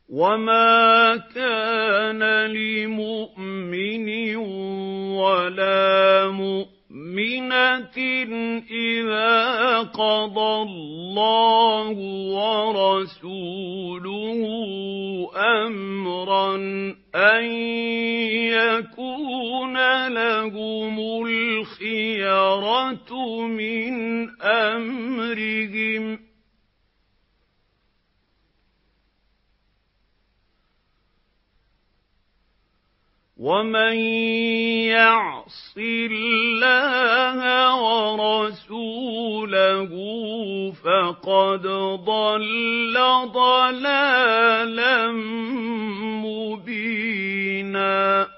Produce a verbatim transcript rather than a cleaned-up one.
وَمَا كَانَ لِمُؤْمِنٍ وَلَا مُؤْمِنَةٍ إِذَا قَضَى اللَّهُ وَرَسُولُهُ أَمْرًا أَن يَكُونَ لَهُمُ الْخِيَرَةُ مِنْ أَمْرِهِمْ ۗ وَمَن يَعْصِ اللَّهَ وَرَسُولَهُ فَقَدْ ضَلَّ ضَلَالًا مُّبِينًا